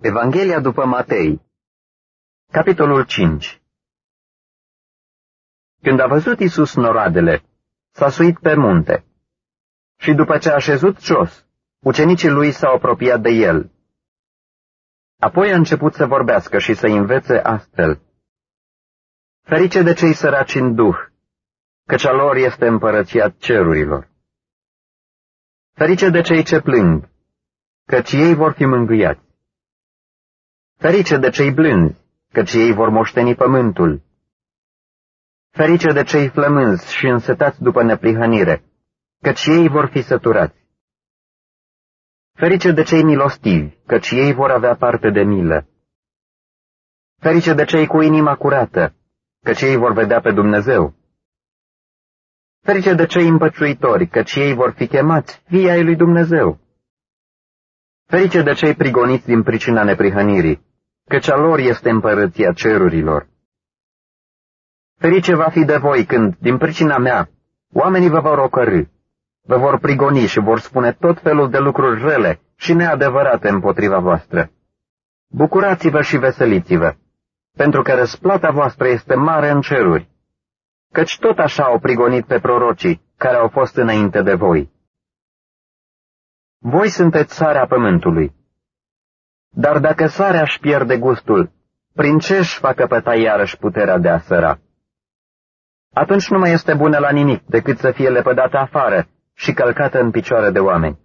Evanghelia după Matei, capitolul 5. Când a văzut Iisus noroadele, s-a suit pe munte și după ce a șezut jos, ucenicii lui s-au apropiat de el. Apoi a început să vorbească și să învețe astfel: Ferice de cei săraci în duh, căci a lor este împărăția cerurilor. Ferice de cei ce plâng, căci ei vor fi mângâiați. Ferice de cei blânzi, căci ei vor moșteni pământul. Ferice de cei flămânzi și însetați după neprihănire, căci ei vor fi săturați. Ferice de cei milostivi, căci ei vor avea parte de milă. Ferice de cei cu inima curată, căci ei vor vedea pe Dumnezeu. Ferice de cei împăciuitori, căci ei vor fi chemați fii ai lui Dumnezeu. Ferice de cei prigoniți din pricina neprihănirii, căci a lor este împărăția cerurilor. Ferice va fi de voi când, din pricina mea, oamenii vă vor ocărî, vă vor prigoni și vor spune tot felul de lucruri rele și neadevărate împotriva voastră. Bucurați-vă și veseliți-vă, pentru că răsplata voastră este mare în ceruri, căci tot așa au prigonit pe prorocii care au fost înainte de voi. Voi sunteți sarea pământului. Dar dacă sarea își pierde gustul, prin ce își va căpăta iarăși puterea de a săra? Atunci nu mai este bună la nimic decât să fie lepădată afară și călcată în picioare de oameni.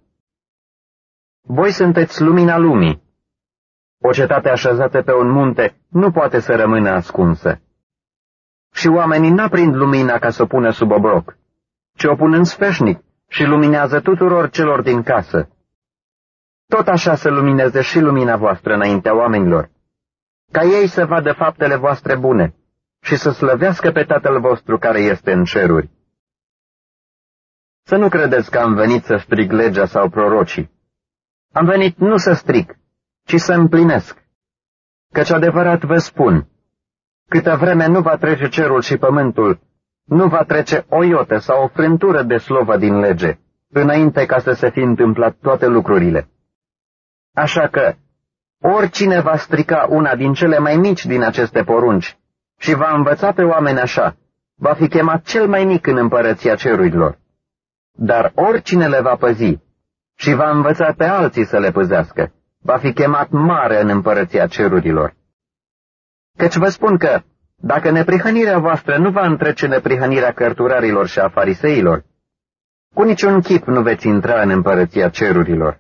Voi sunteți lumina lumii. O cetate așezată pe un munte nu poate să rămână ascunsă. Și oamenii n-aprind lumina ca să o pună sub obroc, ci o pun în sfeșnic și luminează tuturor celor din casă. Tot așa să lumineze și lumina voastră înaintea oamenilor, ca ei să vadă faptele voastre bune și să slăvească pe Tatăl vostru care este în ceruri. Să nu credeți că am venit să strig legea sau prorocii. Am venit nu să strig, ci să împlinesc. Căci adevărat vă spun, câtă vreme nu va trece cerul și pământul, nu va trece o iotă sau o frântură de slovă din lege, înainte ca să se fi întâmplat toate lucrurile. Așa că, oricine va strica una din cele mai mici din aceste porunci și va învăța pe oameni așa, va fi chemat cel mai mic în împărăția cerurilor. Dar oricine le va păzi și va învăța pe alții să le păzească, va fi chemat mare în împărăția cerurilor. Căci vă spun că, dacă neprihănirea voastră nu va întrece neprihănirea cărturarilor și a fariseilor, cu niciun chip nu veți intra în împărăția cerurilor.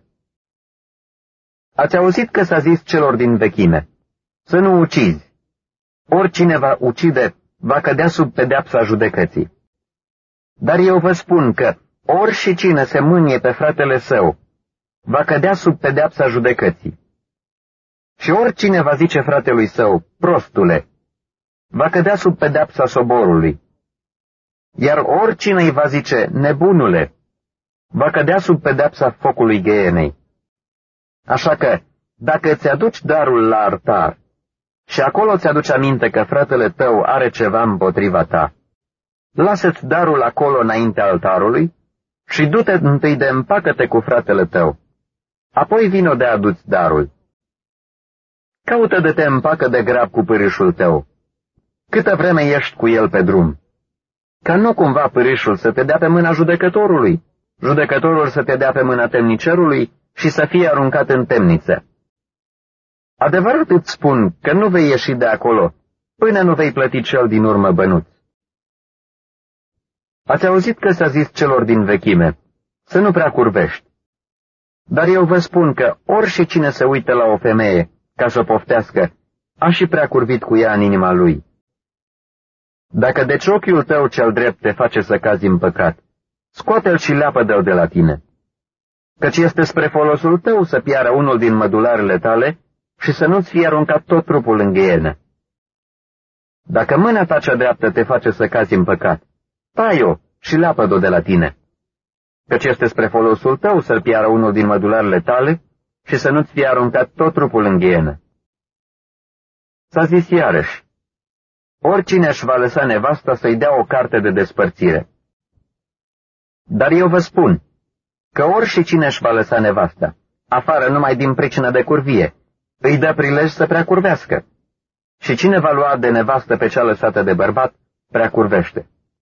Ați auzit că s-a zis celor din vechime: să nu ucizi. Oricine va ucide va cădea sub pedeapsa judecății. Dar eu vă spun că ori și cine se mânie pe fratele său va cădea sub pedeapsa judecății. Și oricine va zice fratelui său: prostule, va cădea sub pedeapsa soborului. Iar oricine îi va zice: nebunule, va cădea sub pedeapsa focului gheenei. Așa că, dacă îți aduci darul la altar și acolo ți-aduci aminte că fratele tău are ceva împotriva ta, lasă-ți darul acolo înaintea altarului și du-te întâi de împacă-te cu fratele tău. Apoi vino de aduți darul. Caută de te împacă de grab cu pârâșul tău, câtă vreme ești cu el pe drum, ca nu cumva pârâșul să te dea pe mâna judecătorului, judecătorul să te dea pe mâna temnicerului și să fie aruncat în temniță. Adevărat îți spun că nu vei ieși de acolo până nu vei plăti cel din urmă bănuț. Ați auzit că s-a zis celor din vechime: să nu prea curvești. Dar eu vă spun că orice cine se uită la o femeie ca să o poftească, a și prea curvit cu ea în inima lui. Dacă deci ochiul tău cel drept te face să cazi în păcat, scoate-l și leapă-de-l de la tine. Căci este spre folosul tău să piară unul din mădularele tale și să nu-ți fie aruncat tot trupul în ghienă. Dacă mâna ta cea dreaptă te face să cazi în păcat, tai-o și leapă-d-o de la tine. Căci este spre folosul tău să-l piară unul din mădularele tale și să nu-ți fie aruncat tot trupul în ghienă. S-a zis iarăși: oricine își va lăsa nevasta să-i dea o carte de despărțire. Dar eu vă spun că ori și cine își va lăsa nevasta, afară numai din pricină de curvie, îi dă prilej să preacurvească. Și cine va lua de nevastă pe cea lăsată de bărbat, preacurvește.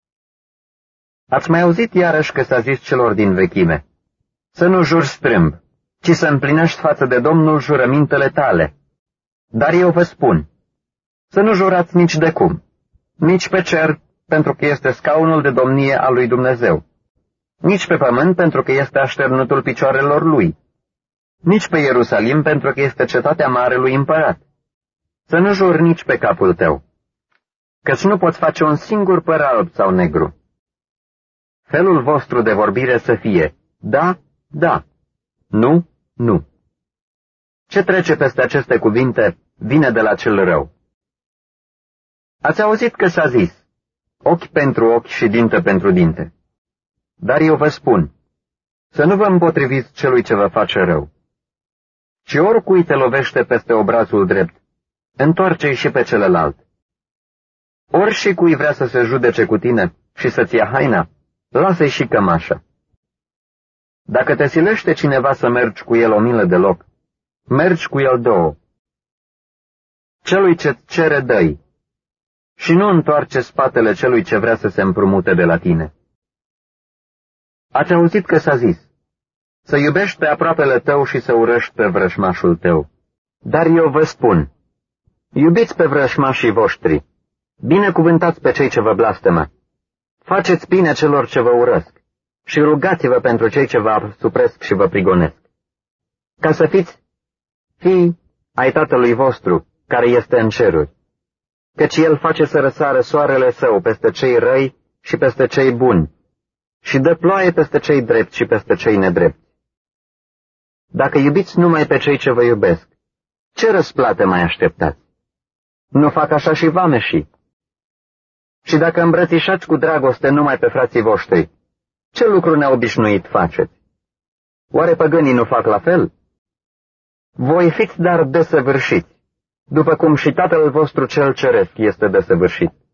Ați mai auzit iarăși că s-a zis celor din vechime, să nu juri strâmb, ci să împlinești față de Domnul jurămintele tale. Dar eu vă spun, să nu jurați nici de cum, nici pe cer, pentru că este scaunul de domnie al lui Dumnezeu, nici pe pământ, pentru că este așternutul picioarelor lui, nici pe Ierusalim, pentru că este cetatea marelui împărat. Să nu juri nici pe capul tău, căci nu poți face un singur păr alb sau negru. Felul vostru de vorbire să fie, da, da, nu, nu. Ce trece peste aceste cuvinte vine de la cel rău. Ați auzit că s-a zis, ochi pentru ochi și dinte pentru dinte. Dar eu vă spun, să nu vă împotriviți celui ce vă face rău. ci oricui te lovește peste obrazul drept, întoarce-i și pe celălalt. Ori și cui vrea să se judece cu tine și să-ți ia haina, lasă-i și cămașa. Dacă te silește cineva să mergi cu el 1 milă de loc, mergi cu el 2. Celui ce-ți cere, dă-i, și nu întoarce spatele celui ce vrea să se împrumute de la tine. Ați auzit că s-a zis, să iubești pe aproapele tău și să urăști pe vrășmașul tău. Dar eu vă spun, iubiți pe vrășmașii voștri, binecuvântați pe cei ce vă blastămă, faceți bine celor ce vă urăsc și rugați-vă pentru cei ce vă supresc și vă prigonesc, ca să fiți fii ai Tatălui vostru, care este în ceruri, căci El face să răsară soarele Său peste cei răi și peste cei buni, și dă ploaie peste cei drepți și peste cei nedrepți. Dacă iubiți numai pe cei ce vă iubesc, ce răsplată mai așteptați? Nu fac așa și vameșii? Și dacă îmbrățișați cu dragoste numai pe frații voștri, ce lucru neobișnuit faceți? Oare păgânii nu fac la fel? Voi fiți dar desăvârșiți, după cum și Tatăl vostru cel ceresc este desăvârșit.